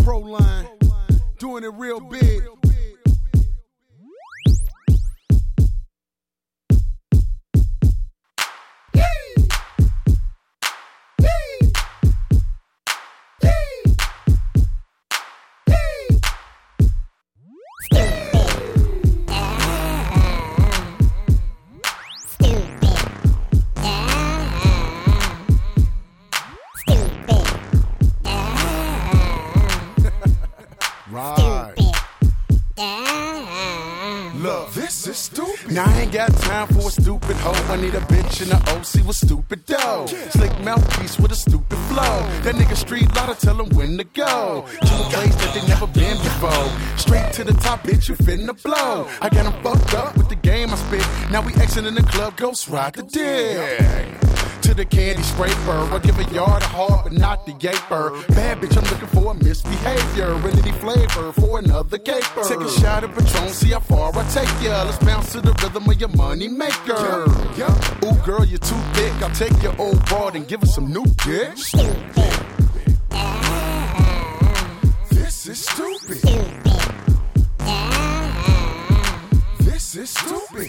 Proline, doing it real big. Look, this is stupid. Now I ain't got time for a stupid hoe. I need a bitch in the OC with stupid dough. Slick mouthpiece with a stupid flow. That nigga street lotta tell him when to go. To a place that they never been before. Straight to the top, bitch, you finna blow. I got him fucked up with the game I spit. Now we exiting the club, ghost ride the dick. To the candy scraper, I give a yard a heart, but not the yaper. Bad bitch, I'm looking for a misbehavior. Any flavor for another caper. Take a shot of Patron, see how far I take ya. Let's bounce to the rhythm of your money maker. Ooh, girl, you're too thick. I'll take your old broad and give her some new kicks. This is stupid. This is stupid.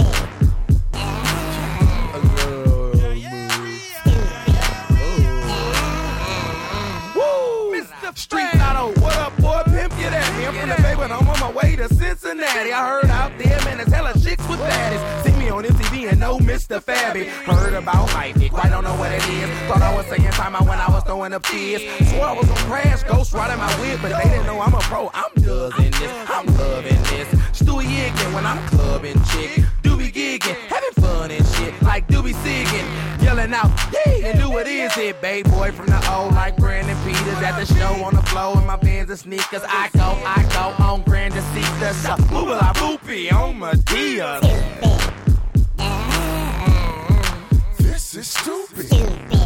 Street Lotto, what up, boy? Pimp, get at me. I'm from the Bay, but I'm on my way to Cincinnati. I heard out there, man, there's hella chicks with baddies. See me on MTV and know Mr. Fabby. Heard about life, quite don't know what it is. Thought I was saying time out when I was throwing up kids. Swore I was gonna crash, ghost riding my whip, but they didn't know I'm a pro. I'm doing this, I'm loving this. Stewie Yiggin' when I'm clubbing chick. Doobie gigging, having fun and shit, like Doobie Siggin'. Yelling out, yeah, and do what is it, babe boy from the old, like Brandon Peters at the show on the floor in my Vans and sneakers. I go on Grand to see the show. Move like Boopy on my deals. This is stupid.